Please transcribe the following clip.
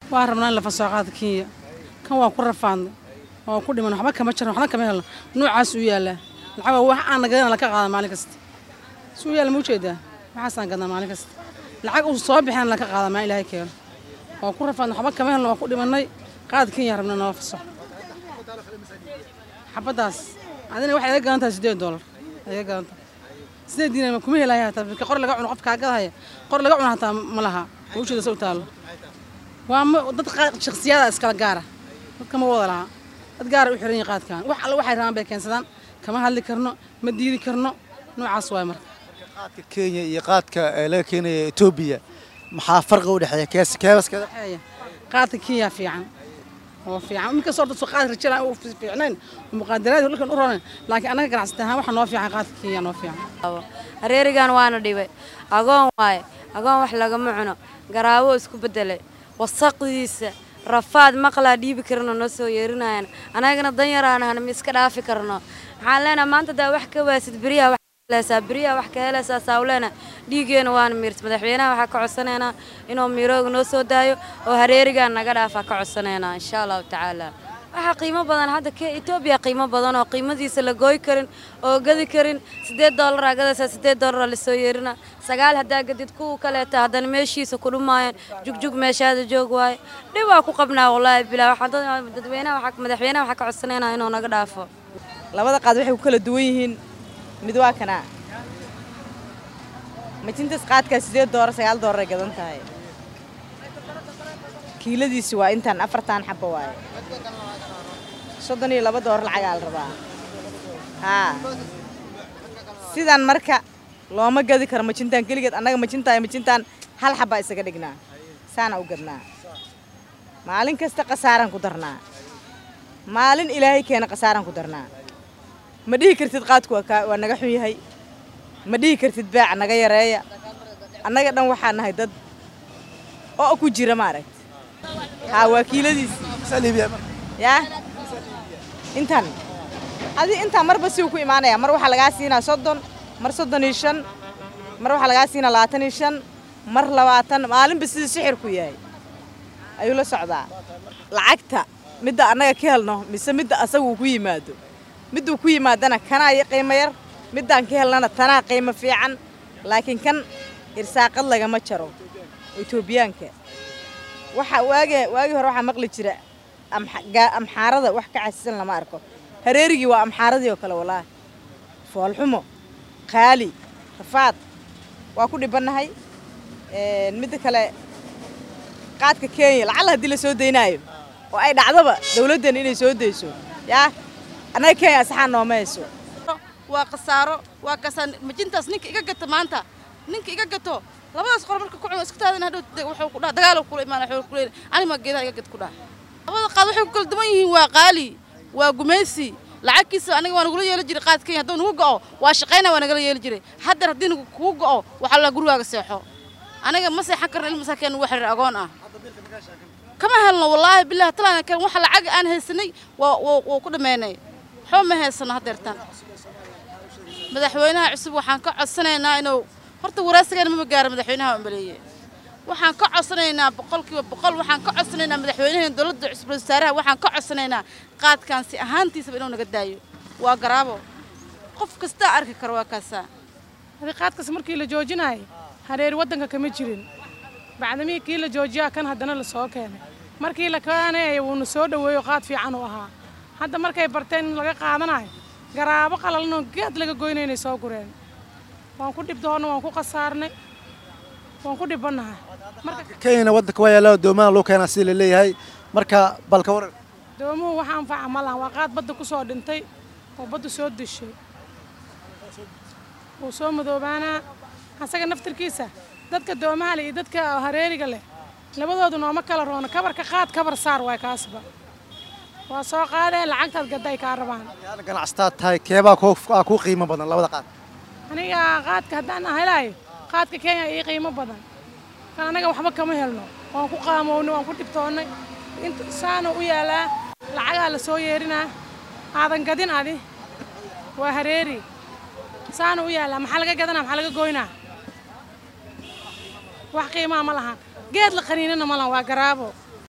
وهربنا لفساقات كيا كان وكرة فاند وكل من حبك ما شرنا حنا كمان نوع سويا العبا واحد أنا قدنا لك قاعد مالك است سويا الموجودة ما حسنا قدنا مالك است العقل الصبح أنا لك قاعد ما إلهي كير وكرة فاند حبك كمان وكل من قاعد كيا هربنا نفسه حبداس عندنا واحد يلقى أنت $6 يلقى أنت سيدنا ما كمية لا يا ترى كقول لك عنق كعجة هي قول لك عنها تام ملها وش ده سوتال وام ضد شخصيات اسكال جارة كم وضعها الجارة وحرين قاد كان واحد رام بيكين سدان كما هاللي كرنا مديري كرنا نوع عصوامر قادك كينيا يقادك لكن توبيا محافرة ودحية كاس كذا قادك كيا في عن وفي عن ممكن صورة سقاط رجال في عنين ومقدرات ولا كن أوران لكن أنا قرأ استها وحنا في عن قادك كيا نوفي عن هريرجان وانا ديبي أقوم وحلا جمعنا قراوة اسكو بدله والسقيس رفاد مقلا ديب كرنا نسو يرنا أنا جنا الدنيا رانا أنا مسكنا فكرنا حالنا ما أنت ده وحكي واسد بريا وحكي سابريا وحكي لا ساولنا ديجين وان ميرت مدحوينا وحكي عصننا إنه ميروج نسو دايو وهريرجان نقدر فك عصننا إن شاء الله تعالى waxa qiimo badan hadda ka Ethiopia qiimo badan oo qiimadiisa la gooy karin oo gadi karin $8 agadaas $8 la soo yeerina sagaal hada gadid ku kale ta hadan meeshiisa ku dhumaayeen jugjug meeshaada joog waay dhibaa ku qabnaa wallahi bilaa waxa dadweynaha waxa madaxweynaha waxa ka codsanayna inuu naga dhaafo labada qaad waxay ku kala duwan yihiin mid waa kana majintas qaadka $8 $9 gadan tahay kiiladiisi waa intaan 4 xabba waay $32 lacag al rabaa sidaan marka looma gadi karo majintaan kaligeed annaga majintaan hal xabba isaga dhignaa saana u gadnaa maalin kasta qasaaran ku darnaa maalin ilaahay keena qasaaran ku darnaa ma dhihi kartid qaadku waa naga xun yahay ma dhihi kartid baac naga yareeya annaga dhan waxaan nahay dad oo ku jira maaragt waa kiiladiisi saliibiya ya intaan intaan marba si uu ku imaanaya mar waxa laga siinaa 30 mar 35 mar waxa laga siinaa 25 mar 20 maalin bas sida sixir ku yahay ayuu la socdaa lacagta midda anaga ka helno mise midda asagu ku yimaado middu ku yimaadana kana ay qiimo yar midaan ka helnana tana qiimo fiican laakiin kan irsaaqad laga ma jaro Etoobiyaanka waxa waagi hore waxa maqli jira amxaarada wax ka casisan lama arko hareerigi waa amxaaradii oo kale walaa foolxumo qaali rafaad waa ku dhibanahay mid kale qaadka Kenya lacag hadii la soo deynaayo oo ay dhacdaba dawladdan inay soo deyso yaa anaga Kenya saxan noo meeso waa qasaaro waa kasan majintaas ninka iga gato maanta ninka iga gato labadaas qor marka ku cuno iska taadana hadhow wuxuu ku dhac dagaal ku imaan wuxuu ku leeyahay ani ma geedaha iga gad ku dhac labada qaad waxay ku kala duwan yihiin waa qaali waa gumeysi lacagkiisa aniga waan ugu yeeli jiray qaadkii hadduu nagu go'o waa shaqeyna waan naga yeeli jiray hadda haddii nagu kugu go'o waxa la gurigaaga seexo aniga ma seexan karno ilmo saakeen wax reer agoon ah kama helno wallahi billahi talaana kan waxa lacag aan haysanay waa ku dhameynay xoo ma haysano hadeertan madaxweynaha cusub waxaan ka codsanaynaa inuu horta waraasagana ma gaaro madaxweynaha umaleeyay waxaan ka codsanaynaa 100% waxaan ka codsanaynaa madaxweynaha dawladda cusub wasaaraha waxaan ka codsanaynaa qaadkan si ahaantiisa inuu naga daayo waa garaabo qof kasta arki karo waa kaasa qaadkaas markii la joojinayo hareer wadanka kama jirin bacdamii kii la joojiyaa kan haddana la soo keenay markii la keenay uu soo dhaweeyo qaad fiican u ahaa hadda markay barteen in laga qaadanayo garaabo qalalno geed laga goynayna soo gureen waan ku dhibdoona waan ku qasaarnay waan ku dhibanahay marka Kenya wadanka waa yaalo doomaha loo keenaa si leeyahay marka balka war doomuhu waxaan faahmaalan waa qaad badda ku soo dhintay oo badda soo dishay oo soo madoobaana asaga naftirkiisa dadka doomaha leh iyo dadka hareeriga leh labadoodu nooma kala roona kabarka qaad kabar saar way kaasba waa soo qaadeen lacagtaad gaday ka rabaan yaa ganacsataa tahay keeba ku qiimo badan labada qaad aniga qaadka hadaan helaayo qaadka Kenya ay qiimo badan kan anaga waxba kama helno waan ku qaamownay waan ku dhibtoonay inta saano u yaala lacaga la soo yeerinaa aadan gadin adi waa hareeri saano u yaala maxaa laga gadanaa maxaa laga goynaa wax qiimo ma laha geed la qaniinana ma laha waa garaabo